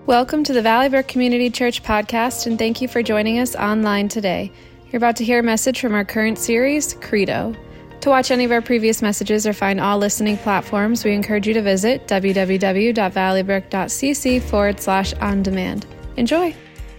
Welcome to the Valley Brook Community Church podcast, and thank you for joining us online today. You're about to hear a message from our current series, Credo. To watch any of our previous messages or find all listening platforms, we encourage you to visit www.valleybrook.cc/on-demand. Enjoy!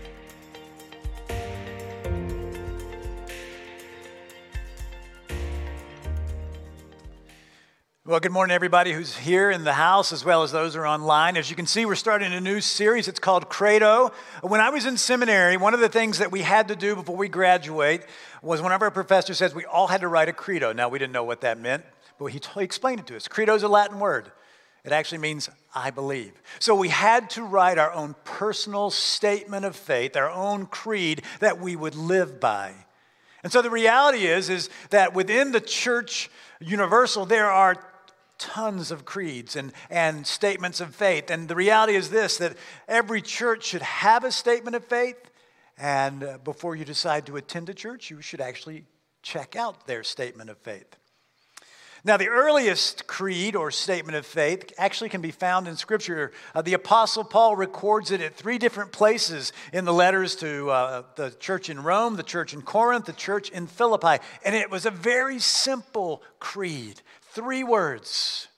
Well, good morning, everybody who's here in the house as well as those who are online. As you can see, we're starting a new series. It's called Credo. When I was in seminary, one of the things that we had to do before we graduate was one of our professors says we all had to write a credo. Now, we didn't know what that meant, but he explained it to us. Credo is a Latin word. It actually means I believe. So we had to write our own personal statement of faith, our own creed that we would live by. And so the reality is that within the church universal, there are tons of creeds and statements of faith. And the reality is this, that every church should have a statement of faith. And before you decide to attend a church, you should actually check out their statement of faith. Now, the earliest creed or statement of faith actually can be found in Scripture. The Apostle Paul records it at three different places in the letters to the church in Rome, the church in Corinth, the church in Philippi. And it was a very simple creed. 3 words: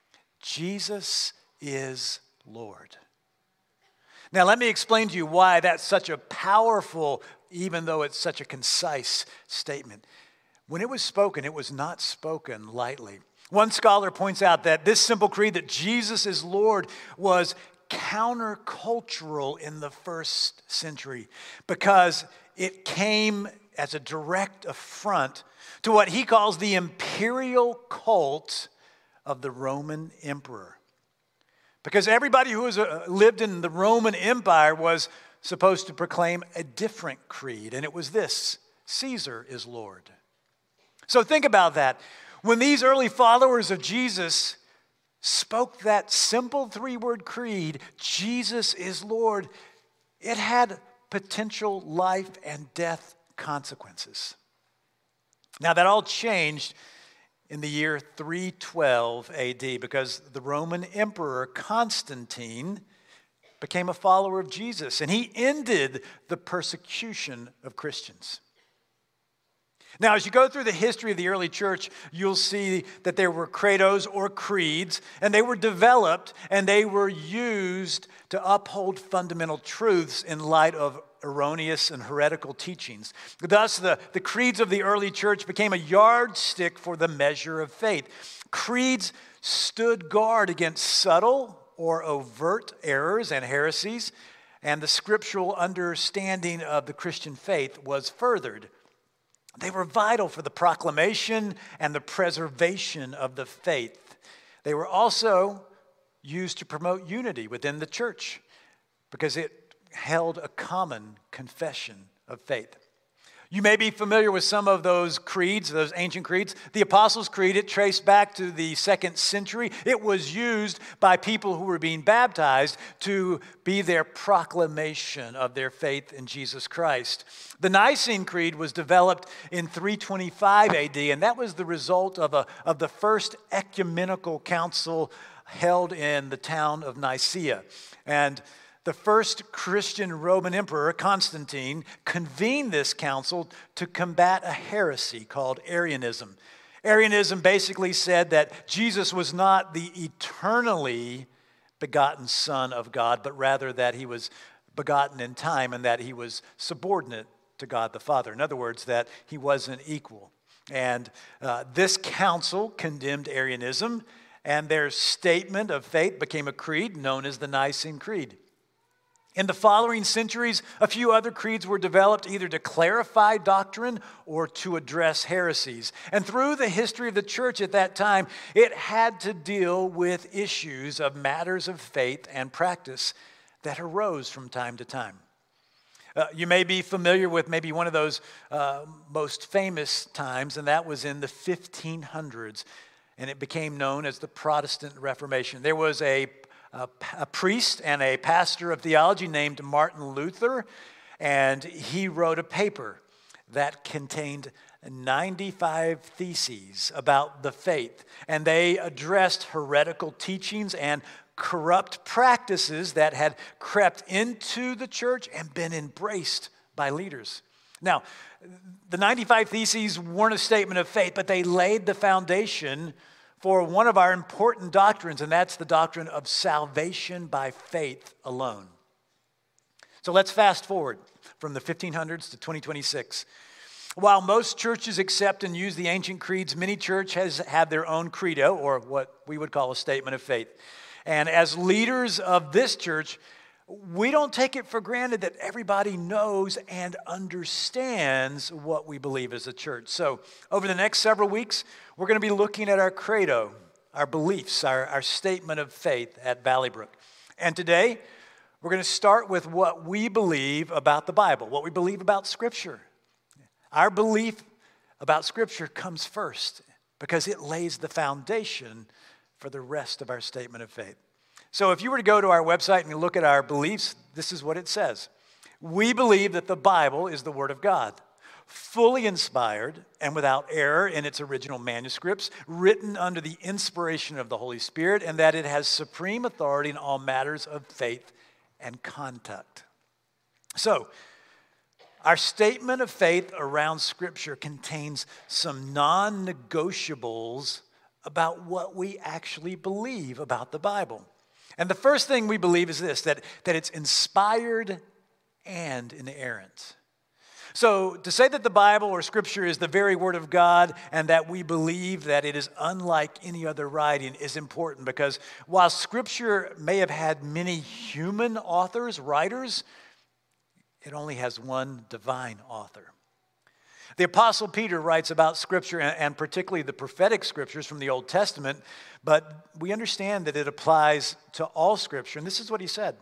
Jesus is Lord. Now, let me explain to you why that's such a powerful, even though it's such a concise statement. When it was spoken, it was not spoken lightly. One scholar points out that this simple creed that Jesus is Lord was countercultural in the first century because it came as a direct affront to what he calls the imperial cult of the Roman emperor. Because everybody who lived in the Roman Empire was supposed to proclaim a different creed, and it was this: Caesar is Lord. So think about that. When these early followers of Jesus spoke that simple 3-word creed, Jesus is Lord, it had potential life and death consequences. Now, that all changed in the year 312 AD because the Roman Emperor Constantine became a follower of Jesus, and he ended the persecution of Christians. Now, as you go through the history of the early church, you'll see that there were credos or creeds, and they were developed and they were used to uphold fundamental truths in light of erroneous and heretical teachings. Thus, the creeds of the early church became a yardstick for the measure of faith. Creeds stood guard against subtle or overt errors and heresies, and the scriptural understanding of the Christian faith was furthered. They were vital for the proclamation and the preservation of the faith. They were also used to promote unity within the church because it held a common confession of faith. You may be familiar with some of those creeds, those ancient creeds. The Apostles' Creed, it traced back to the 2nd century. It was used by people who were being baptized to be their proclamation of their faith in Jesus Christ. The Nicene Creed was developed in 325 AD, and that was the result of the first ecumenical council held in the town of Nicaea. And the first Christian Roman emperor, Constantine, convened this council to combat a heresy called Arianism. Arianism basically said that Jesus was not the eternally begotten Son of God, but rather that he was begotten in time and that he was subordinate to God the Father. In other words, that he wasn't equal. And this council condemned Arianism, and their statement of faith became a creed known as the Nicene Creed. In the following centuries, a few other creeds were developed either to clarify doctrine or to address heresies. And through the history of the church at that time, it had to deal with issues of matters of faith and practice that arose from time to time. You may be familiar with maybe one of those most famous times, and that was in the 1500s, and it became known as the Protestant Reformation. There was a priest and a pastor of theology named Martin Luther, and he wrote a paper that contained 95 theses about the faith, and they addressed heretical teachings and corrupt practices that had crept into the church and been embraced by leaders. Now, the 95 Theses weren't a statement of faith, but they laid the foundation for one of our important doctrines, and that's the doctrine of salvation by faith alone. So let's fast forward from the 1500s to 2026. While most churches accept and use the ancient creeds, many churches have their own credo, or what we would call a statement of faith. And as leaders of this church, we don't take it for granted that everybody knows and understands what we believe as a church. So over the next several weeks, we're going to be looking at our credo, our beliefs, our statement of faith at Valley Brook. And today, we're going to start with what we believe about the Bible, what we believe about Scripture. Our belief about Scripture comes first because it lays the foundation for the rest of our statement of faith. So if you were to go to our website and you look at our beliefs, this is what it says. We believe that the Bible is the Word of God, fully inspired and without error in its original manuscripts, written under the inspiration of the Holy Spirit, and that it has supreme authority in all matters of faith and conduct. So, our statement of faith around Scripture contains some non-negotiables about what we actually believe about the Bible. And the first thing we believe is this, that it's inspired and inerrant. So to say that the Bible or Scripture is the very Word of God and that we believe that it is unlike any other writing is important because while Scripture may have had many human authors, writers, it only has one divine author. The Apostle Peter writes about Scripture and particularly the prophetic Scriptures from the Old Testament, but we understand that it applies to all Scripture, and this is what he said.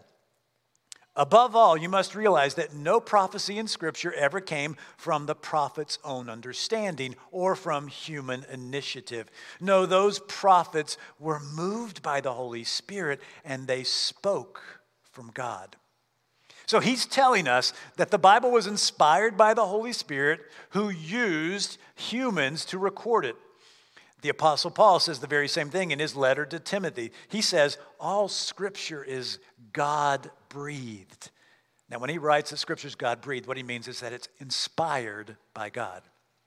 Above all, you must realize that no prophecy in Scripture ever came from the prophet's own understanding or from human initiative. No, those prophets were moved by the Holy Spirit and they spoke from God. So he's telling us that the Bible was inspired by the Holy Spirit who used humans to record it. The Apostle Paul says the very same thing in his letter to Timothy. He says, all Scripture is God-breathed. Now, when he writes that Scripture is God-breathed, what he means is that it's inspired by God.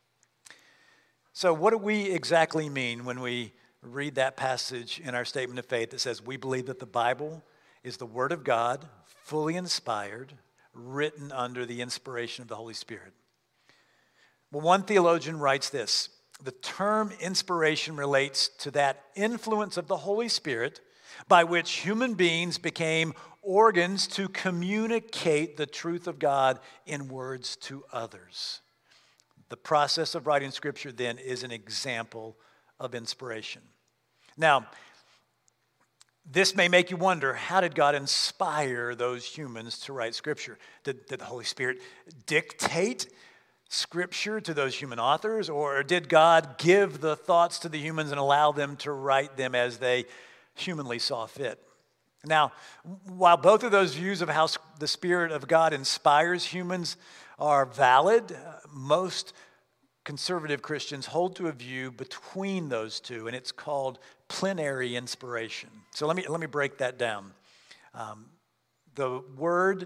So what do we exactly mean when we read that passage in our statement of faith that says we believe that the Bible is the Word of God, fully inspired, written under the inspiration of the Holy Spirit? Well, one theologian writes this: the term inspiration relates to that influence of the Holy Spirit by which human beings became organs to communicate the truth of God in words to others. The process of writing Scripture then is an example of inspiration. Now, this may make you wonder, how did God inspire those humans to write Scripture? Did the Holy Spirit dictate Scripture to those human authors, or did God give the thoughts to the humans and allow them to write them as they humanly saw fit? Now, while both of those views of how the Spirit of God inspires humans are valid, most conservative Christians hold to a view between those two, and it's called plenary inspiration. So let me break that down. The word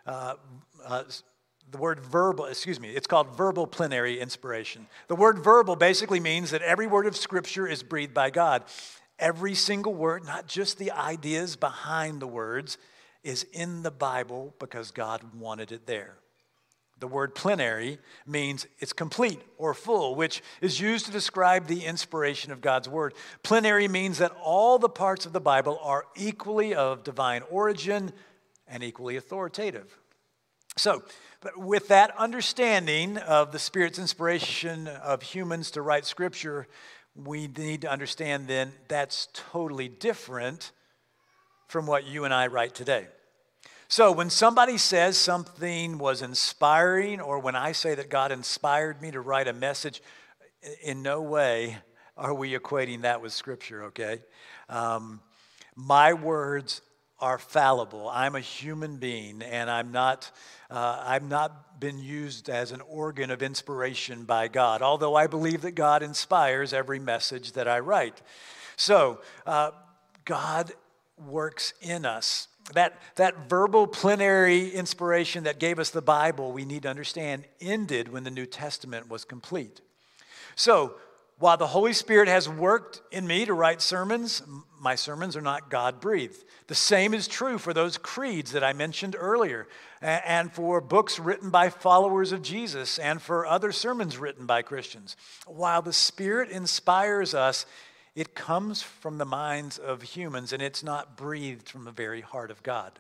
verbal, it's called verbal plenary inspiration. The word verbal basically means that every word of Scripture is breathed by God. Every single word, not just the ideas behind the words, is in the Bible because God wanted it there. The word plenary means it's complete or full, which is used to describe the inspiration of God's word. Plenary means that all the parts of the Bible are equally of divine origin and equally authoritative. So, but with that understanding of the Spirit's inspiration of humans to write Scripture, we need to understand then that's totally different from what you and I write today. So when somebody says something was inspiring, or when I say that God inspired me to write a message, in no way are we equating that with Scripture, okay? My words are fallible. I'm a human being, and I've not been used as an organ of inspiration by God, although I believe that God inspires every message that I write. So God works in us. That verbal plenary inspiration that gave us the Bible, we need to understand, ended when the New Testament was complete. So, while the Holy Spirit has worked in me to write sermons, my sermons are not God-breathed. The same is true for those creeds that I mentioned earlier, and for books written by followers of Jesus, and for other sermons written by Christians. While the Spirit inspires us, it comes from the minds of humans, and it's not breathed from the very heart of God.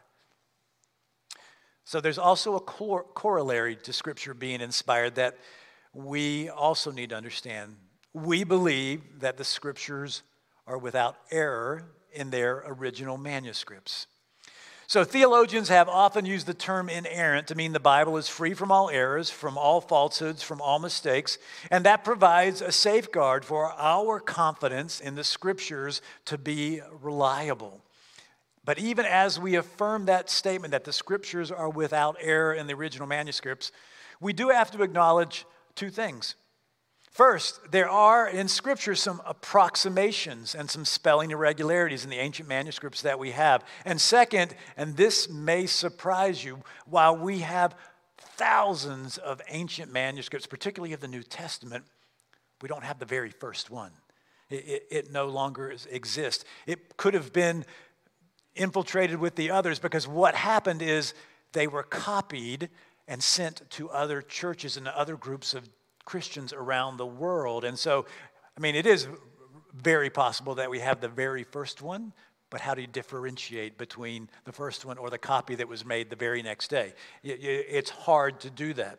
So there's also a corollary to Scripture being inspired that we also need to understand. We believe that the Scriptures are without error in their original manuscripts. So theologians have often used the term inerrant to mean the Bible is free from all errors, from all falsehoods, from all mistakes, and that provides a safeguard for our confidence in the Scriptures to be reliable. But even as we affirm that statement that the Scriptures are without error in the original manuscripts, we do have to acknowledge two things. First, there are in Scripture some approximations and some spelling irregularities in the ancient manuscripts that we have. And second, and this may surprise you, while we have thousands of ancient manuscripts, particularly of the New Testament, we don't have the very first one. It no longer exists. It could have been infiltrated with the others because what happened is they were copied and sent to other churches and other groups of Christians around the world. And so, it is very possible that we have the very first one, but how do you differentiate between the first one or the copy that was made the very next day? It's hard to do that.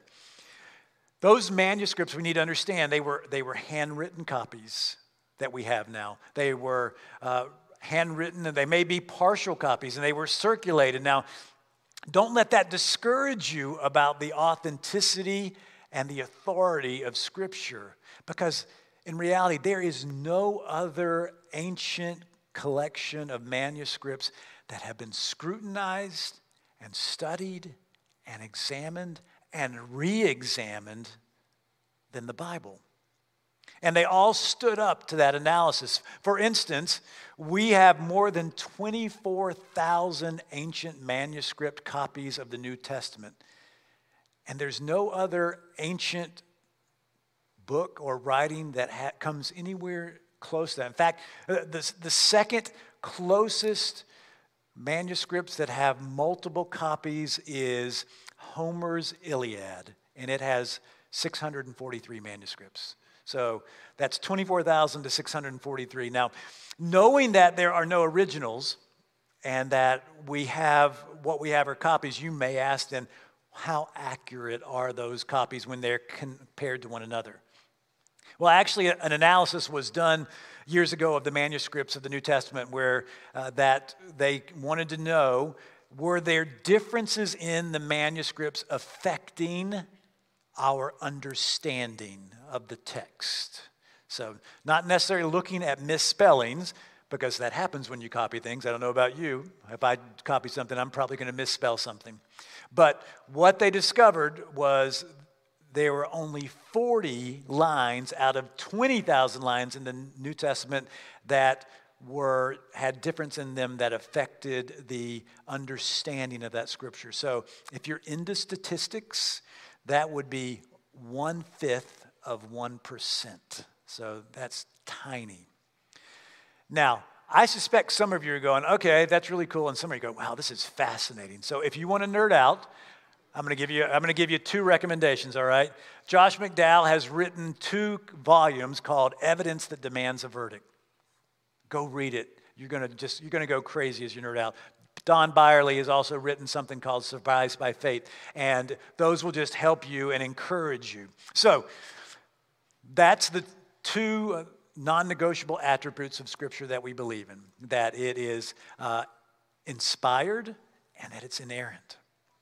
Those manuscripts, we need to understand, they were handwritten copies that we have now. They were handwritten, and they may be partial copies, and they were circulated. Now, don't let that discourage you about the authenticity and the authority of Scripture, because in reality, there is no other ancient collection of manuscripts that have been scrutinized and studied and examined and re-examined than the Bible. And they all stood up to that analysis. For instance, we have more than 24,000 ancient manuscript copies of the New Testament. And there's no other ancient book or writing that comes anywhere close to that. In fact, the second closest manuscripts that have multiple copies is Homer's Iliad, and it has 643 manuscripts. So that's 24,000 to 643. Now, knowing that there are no originals and that what we have are copies, you may ask then, how accurate are those copies when they're compared to one another? Well, actually, an analysis was done years ago of the manuscripts of the New Testament where that they wanted to know, were there differences in the manuscripts affecting our understanding of the text? So not necessarily looking at misspellings, because that happens when you copy things. I don't know about you. If I copy something, I'm probably going to misspell something. But what they discovered was there were only 40 lines out of 20,000 lines in the New Testament that had difference in them that affected the understanding of that Scripture. So if you're into statistics, that would be 1/5 of 1%. So that's tiny. Now, I suspect some of you are going, okay, that's really cool. And some of you go, wow, this is fascinating. So if you want to nerd out, I'm going to give you two recommendations, all right? Josh McDowell has written 2 volumes called Evidence That Demands a Verdict. Go read it. You're going to go crazy as you nerd out. Don Byerly has also written something called Surprised by Faith, and those will just help you and encourage you. So that's the 2 non-negotiable attributes of Scripture that we believe in, that it is inspired and that it's inerrant.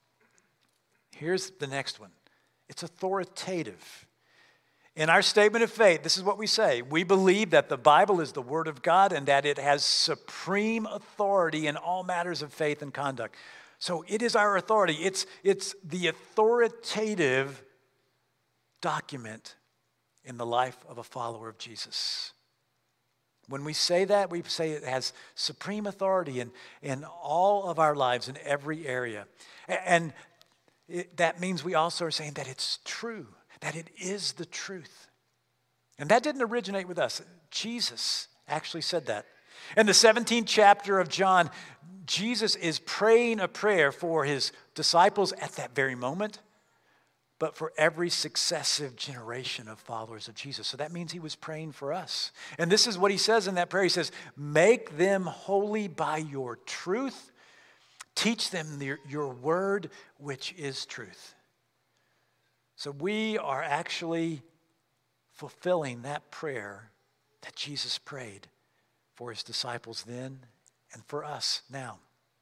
Here's the next one. It's authoritative. In our statement of faith, this is what we say. We believe that the Bible is the Word of God and that it has supreme authority in all matters of faith and conduct. So it is our authority. It's the authoritative document in the life of a follower of Jesus. When we say that, we say it has supreme authority in all of our lives, in every area. And that means we also are saying that it's true, that it is the truth. And that didn't originate with us. Jesus actually said that. In the 17th chapter of John, Jesus is praying a prayer for his disciples at that very moment, but for every successive generation of followers of Jesus. So that means he was praying for us. And this is what he says in that prayer. He says, make them holy by your truth. Teach them your word, which is truth. So we are actually fulfilling that prayer that Jesus prayed for his disciples then and for us now.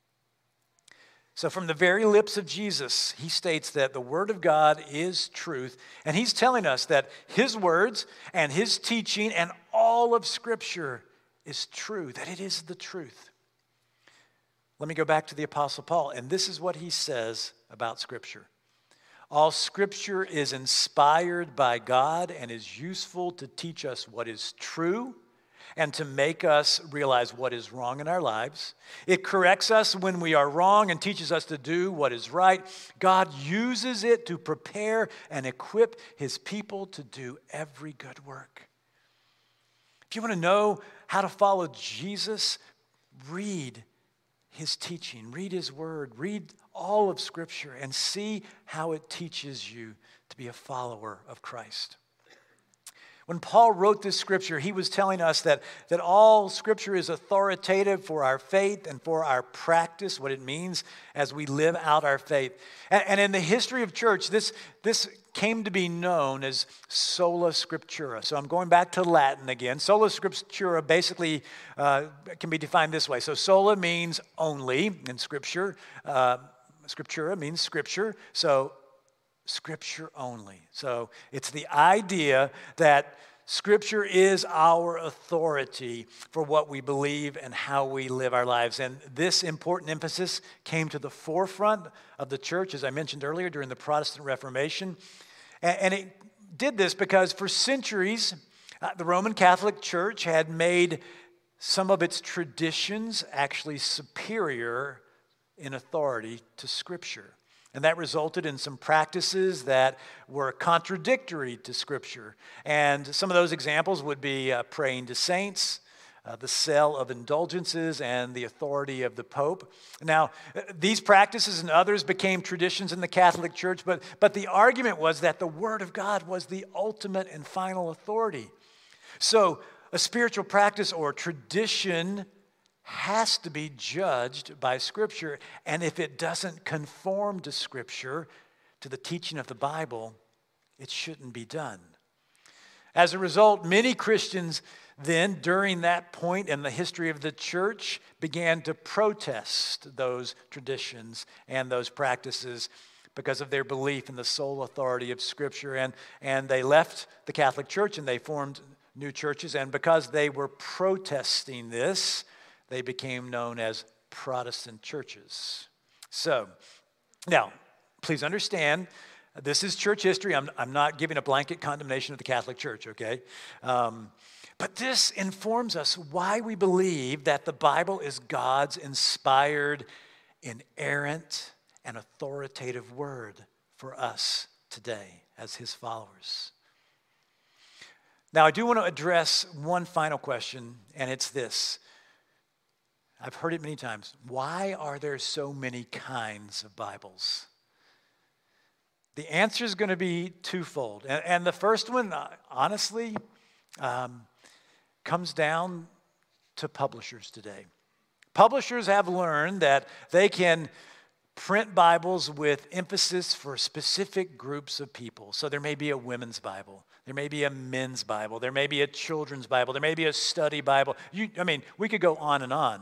So from the very lips of Jesus, he states that the Word of God is truth, and he's telling us that his words and his teaching and all of Scripture is true, that it is the truth. Let me go back to the Apostle Paul, and this is what he says about Scripture. All Scripture is inspired by God and is useful to teach us what is true and to make us realize what is wrong in our lives. It corrects us when we are wrong and teaches us to do what is right. God uses it to prepare and equip his people to do every good work. If you want to know how to follow Jesus, read his teaching, read his word, read all of Scripture, and see how it teaches you to be a follower of Christ. When Paul wrote this Scripture, he was telling us that all Scripture is authoritative for our faith and for our practice, what it means as we live out our faith. And in the history of church, this came to be known as sola scriptura. So I'm going back to Latin again. Sola scriptura basically can be defined this way. So sola means only in Scripture. Scriptura means Scripture. So Scripture only. So it's the idea that Scripture is our authority for what we believe and how we live our lives. And this important emphasis came to the forefront of the church, as I mentioned earlier, during the Protestant Reformation. And it did this because for centuries, the Roman Catholic Church had made some of its traditions actually superior in authority to Scripture. And that resulted in some practices that were contradictory to Scripture. And some of those examples would be praying to saints, the sale of indulgences, and the authority of the Pope. Now, these practices and others became traditions in the Catholic Church, but the argument was that the Word of God was the ultimate and final authority. So a spiritual practice or tradition has to be judged by Scripture, and if it doesn't conform to Scripture, to the teaching of the Bible, it shouldn't be done. As a result, many Christians then, during that point in the history of the church, began to protest those traditions and those practices because of their belief in the sole authority of Scripture, and they left the Catholic Church and they formed new churches, and because they were protesting this, they became known as Protestant churches. So, now, please understand, this is church history. I'm not giving a blanket condemnation of the Catholic Church, okay? But this informs us why we believe that the Bible is God's inspired, inerrant, and authoritative word for us today as his followers. Now, I do want to address one final question, and it's this. I've heard it many times. Why are there so many kinds of Bibles? The answer is going to be twofold. And the first one, honestly, comes down to publishers today. Publishers have learned that they can print Bibles with emphasis for specific groups of people. So there may be a women's Bible. There may be a men's Bible. There may be a children's Bible. There may be a study Bible. We could go on and on.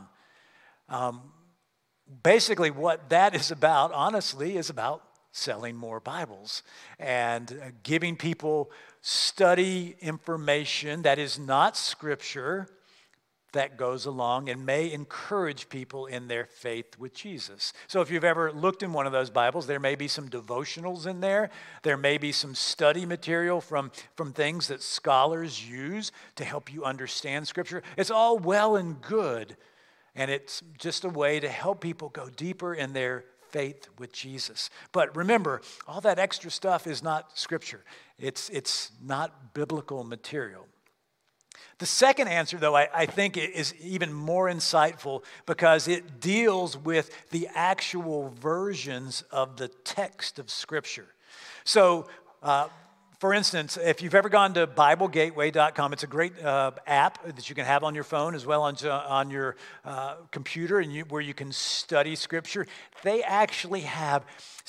Basically, what that is about, honestly, is about selling more Bibles and giving people study information that is not Scripture, that goes along and may encourage people in their faith with Jesus. So if you've ever looked in one of those Bibles, there may be some devotionals in there. There may be some study material from things that scholars use to help you understand Scripture. It's all well and good, and it's just a way to help people go deeper in their faith with Jesus. But remember, all that extra stuff is not Scripture. It's not biblical material. The second answer, though, I think is even more insightful because it deals with the actual versions of the text of Scripture. So, for instance, if you've ever gone to BibleGateway.com, it's a great app that you can have on your phone as well as on your computer, and where you can study Scripture. They actually have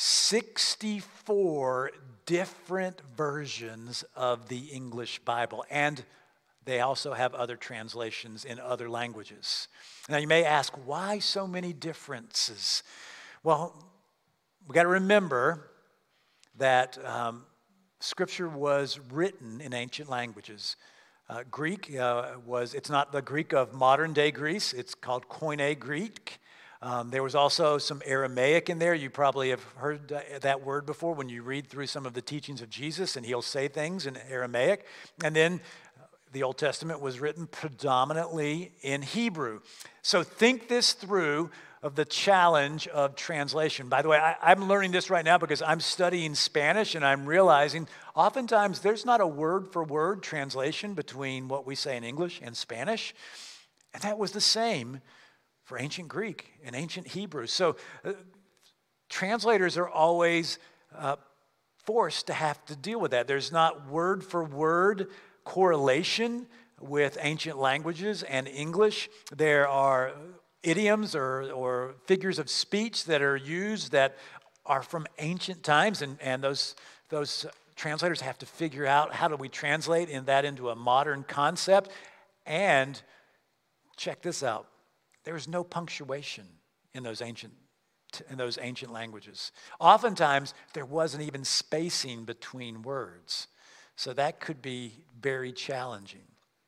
64 different versions of the English Bible, and they also have other translations in other languages. Now, you may ask, why so many differences? Well, we got to remember that Scripture was written in ancient languages. Greek it's not the Greek of modern day Greece. It's called Koine Greek. There was also some Aramaic in there. You probably have heard that word before when you read through some of the teachings of Jesus, and he'll say things in Aramaic. And then the Old Testament was written predominantly in Hebrew. So think this through of the challenge of translation. By the way, I'm learning this right now because I'm studying Spanish, and I'm realizing oftentimes there's not a word-for-word translation between what we say in English and Spanish. And that was the same for ancient Greek and ancient Hebrew. So translators are always forced to have to deal with that. There's not word-for-word correlation with ancient languages and English. There are idioms or figures of speech that are used that are from ancient times, and those translators have to figure out how do we translate that into a modern concept. And check this out. There's no punctuation in those ancient languages. Oftentimes, there wasn't even spacing between words. So that could be very challenging.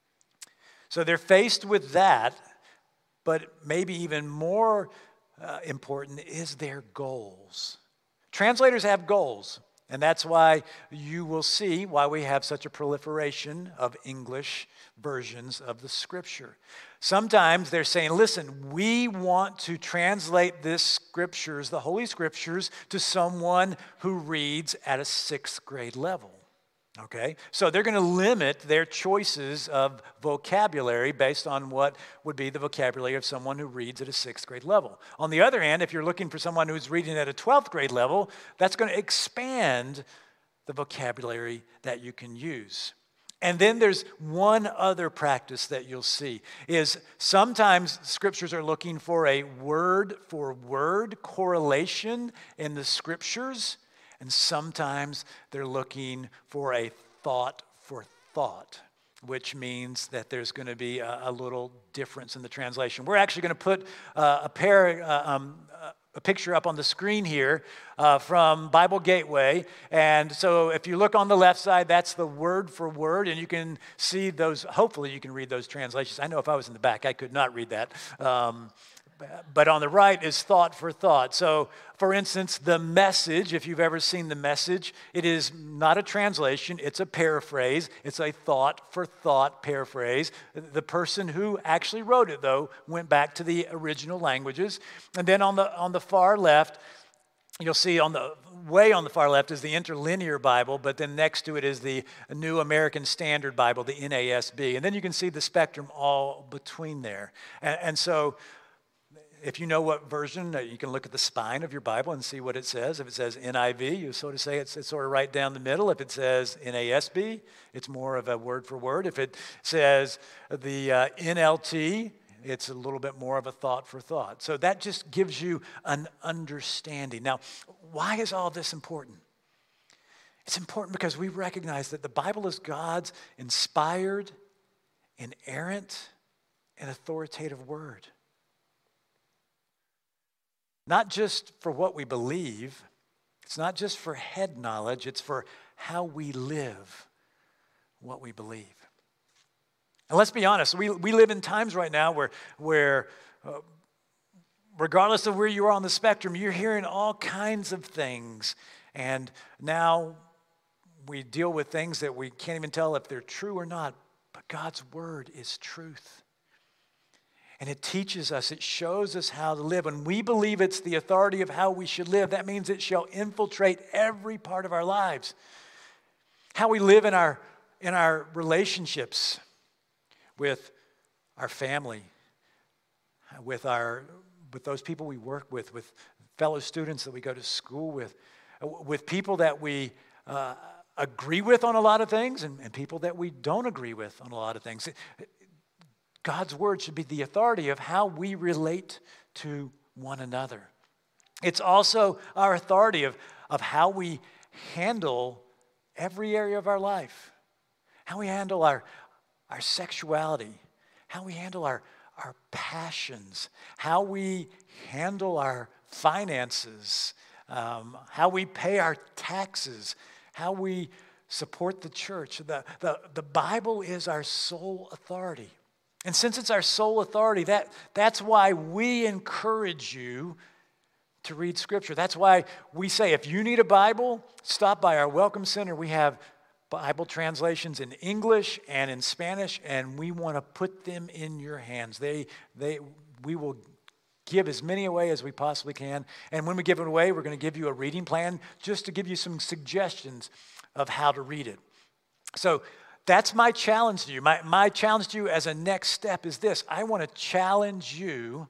So they're faced with that, but maybe even more important is their goals. Translators have goals, and that's why you will see why we have such a proliferation of English versions of the Scripture. Sometimes they're saying, listen, we want to translate this Scriptures, the Holy Scriptures, to someone who reads at a 6th grade level. Okay, so they're going to limit their choices of vocabulary based on what would be the vocabulary of someone who reads at a 6th grade level. On the other hand, if you're looking for someone who's reading at a 12th grade level, that's going to expand the vocabulary that you can use. And then there's one other practice that you'll see is sometimes Scriptures are looking for a word-for-word correlation in the Scriptures. And sometimes they're looking for a thought for thought, which means that there's going to be a little difference in the translation. We're actually going to put a picture up on the screen here from Bible Gateway. And so if you look on the left side, that's the word for word, and you can see those. Hopefully you can read those translations. I know if I was in the back, I could not read that. But on the right is thought for thought. So, for instance, the Message, if you've ever seen the Message, it is not a translation, it's a paraphrase. It's a thought for thought paraphrase. The person who actually wrote it, though, went back to the original languages. And then on the far left, you'll see way on the far left is the Interlinear Bible, but then next to it is the New American Standard Bible, the NASB. And then you can see the spectrum all between there. And so if you know what version, you can look at the spine of your Bible and see what it says. If it says NIV, you sort of say it's sort of right down the middle. If it says NASB, it's more of a word for word. If it says the NLT, it's a little bit more of a thought for thought. So that just gives you an understanding. Now, why is all this important? It's important because we recognize that the Bible is God's inspired, inerrant, and authoritative word. Not just for what we believe, it's not just for head knowledge, it's for how we live what we believe. And let's be honest, we live in times right now where regardless of where you are on the spectrum, you're hearing all kinds of things. And now we deal with things that we can't even tell if they're true or not. But God's word is truth. And it teaches us, it shows us how to live. And we believe it's the authority of how we should live. That means it shall infiltrate every part of our lives. How we live in our relationships with our family, with those people we work with fellow students that we go to school with people that we agree with on a lot of things and people that we don't agree with on a lot of things. God's word should be the authority of how we relate to one another. It's also our authority of how we handle every area of our life, how we handle our sexuality, how we handle our passions, how we handle our finances, how we pay our taxes, how we support the church. The Bible is our sole authority. And since it's our sole authority, that's why we encourage you to read Scripture. That's why we say, if you need a Bible, stop by our Welcome Center. We have Bible translations in English and in Spanish, and we want to put them in your hands. We will give as many away as we possibly can. And when we give it away, we're going to give you a reading plan just to give you some suggestions of how to read it. So that's my challenge to you. My challenge to you as a next step is this. I want to challenge you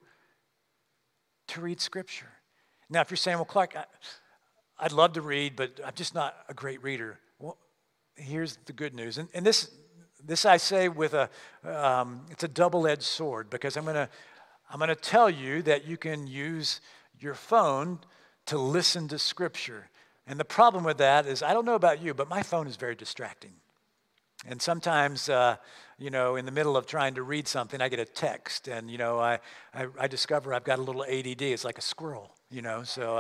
to read Scripture. Now, if you're saying, well, Clark, I'd love to read, but I'm just not a great reader. Well, here's the good news. And this I say with it's a double-edged sword, because I'm gonna tell you that you can use your phone to listen to Scripture. And the problem with that is, I don't know about you, but my phone is very distracting. And sometimes, in the middle of trying to read something, I get a text, and, I discover I've got a little ADD. It's like a squirrel, so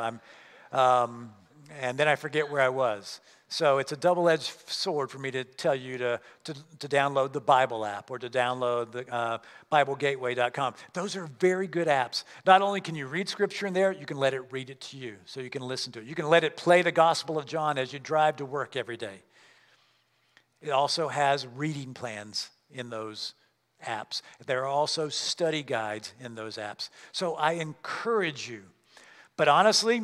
and then I forget where I was. So it's a double-edged sword for me to tell you to download the Bible app or to download the BibleGateway.com. Those are very good apps. Not only can you read Scripture in there, you can let it read it to you, so you can listen to it. You can let it play the Gospel of John as you drive to work every day. It also has reading plans in those apps. There are also study guides in those apps. So I encourage you. But honestly,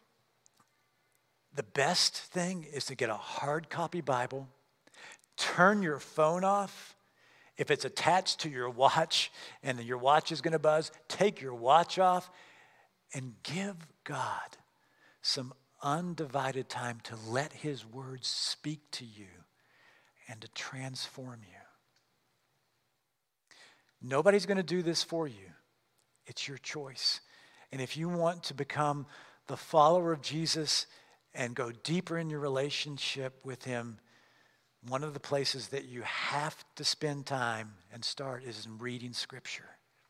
the best thing is to get a hard copy Bible, turn your phone off. If it's attached to your watch and your watch is going to buzz, take your watch off and give God some undivided time to let His words speak to you and to transform you. Nobody's going to do this for you. It's your choice. And if you want to become the follower of Jesus and go deeper in your relationship with Him, one of the places that you have to spend time and start is in reading Scripture.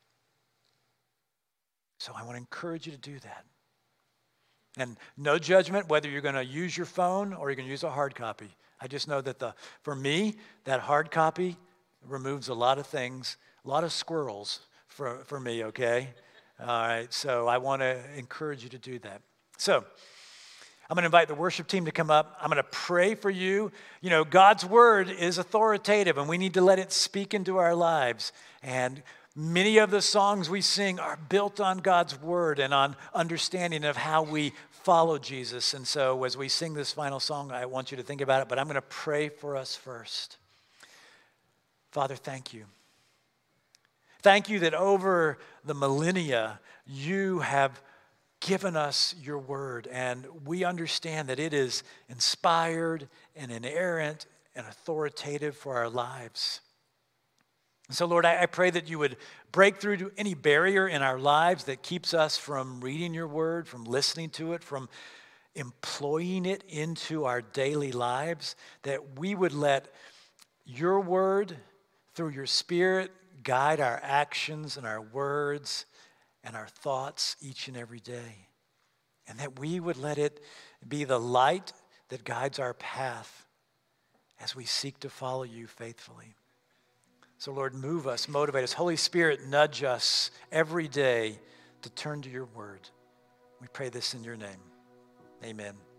So I want to encourage you to do that. And no judgment whether you're going to use your phone or you're going to use a hard copy. I just know that for me, that hard copy removes a lot of things, a lot of squirrels for me, okay? All right, so I want to encourage you to do that. So I'm going to invite the worship team to come up. I'm going to pray for you. God's word is authoritative, and we need to let it speak into our lives. And many of the songs we sing are built on God's word and on understanding of how we follow Jesus. And so as we sing this final song, I want you to think about it, but I'm going to pray for us first. Father, thank you. Thank you that over the millennia, you have given us your word, and we understand that it is inspired and inerrant and authoritative for our lives. And so, Lord, I pray that you would break through to any barrier in our lives that keeps us from reading your word, from listening to it, from employing it into our daily lives, that we would let your word, through your Spirit, guide our actions and our words and our thoughts each and every day. And that we would let it be the light that guides our path as we seek to follow you faithfully. So Lord, move us, motivate us. Holy Spirit, nudge us every day to turn to your word. We pray this in your name. Amen.